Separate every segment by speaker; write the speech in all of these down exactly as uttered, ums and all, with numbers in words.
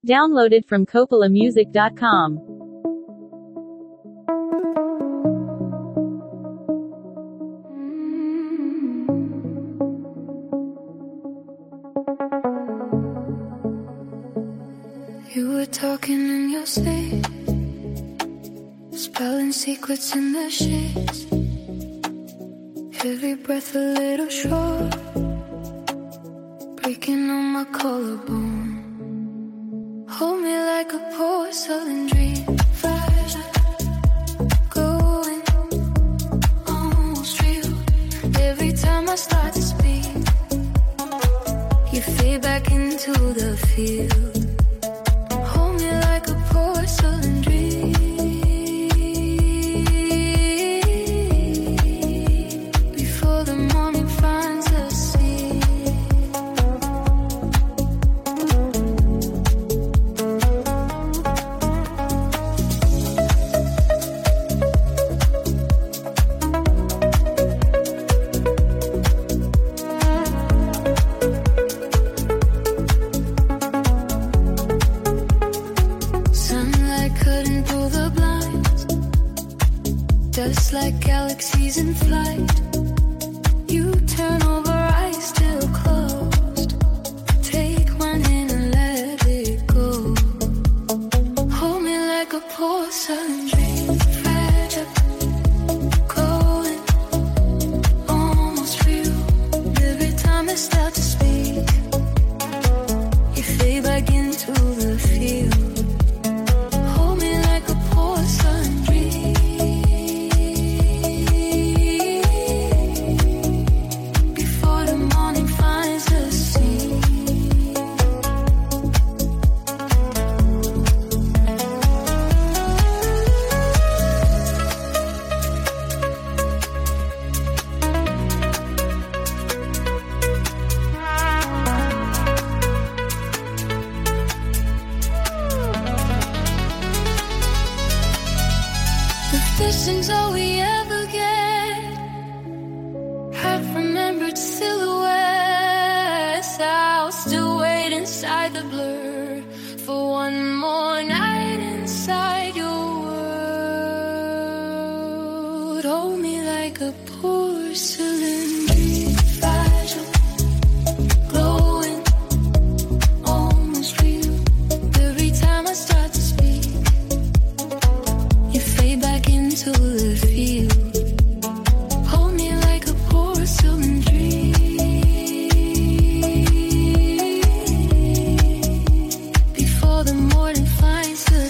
Speaker 1: Downloaded from Coppola Music dot com.
Speaker 2: You were talking in your sleep, spelling secrets in the sheets. Every breath a little short, breaking on my collarbone. Hold me like a porcelain dream, fragile, glowing, almost real. Every time I start to speak, you fade back into the field. Hold me like a porcelain dream. Before the morning finds us sea. Just like galaxies in flight, you turn over, eyes still closed. Take my hand and let it go. Hold me like a porcelain dream, fragile, glowing, almost real. Every time I start to speak, you fade back into the field. Hold me like a porcelain dream. This is all we ever get. Half remembered silhouettes. I'll still wait inside the blur for one more night inside your world. Hold me like a porcelain dream, fragile, glowing, almost real. Every time I start to speak, you fade back into the field. Hold me like a porcelain dream. Before the morning finds the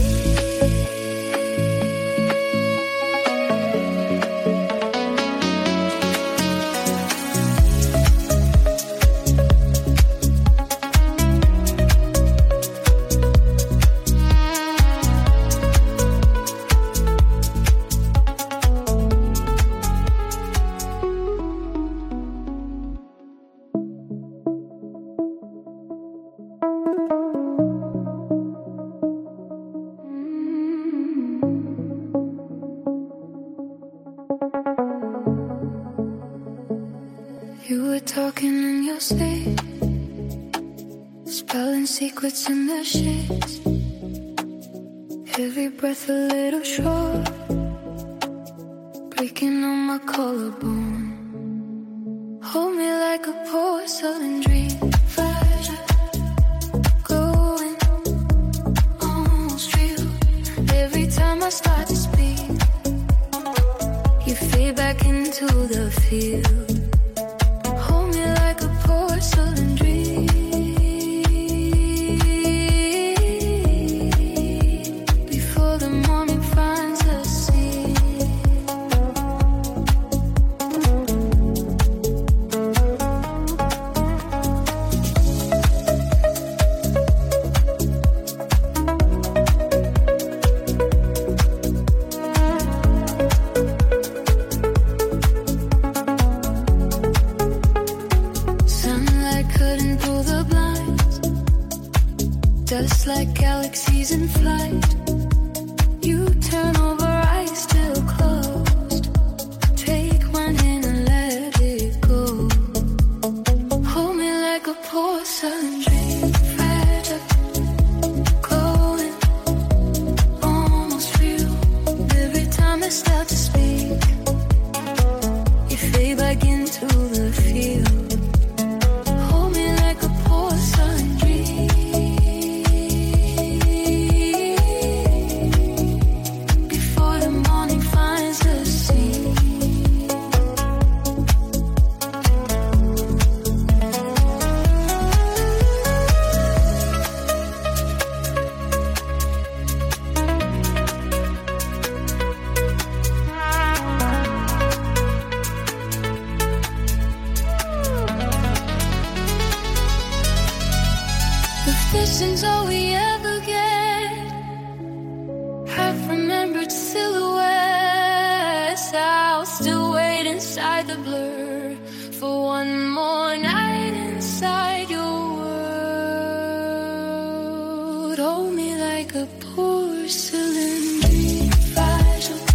Speaker 2: You were talking in your sleep, spelling secrets in the sheets. Every breath a little short, breaking on my collarbone. Hold me like a porcelain dream, fragile, glowing, almost real. Every time I start to speak, you fade back into the field. Porcelain dream. Before the morning finds us sea. Just like galaxies in flight, you turn over, eyes still closed. Take my hand and let it go. Hold me like a porcelain dream, fragile, like a blur for one more night inside your world. Hold me like a porcelain dream, fragile.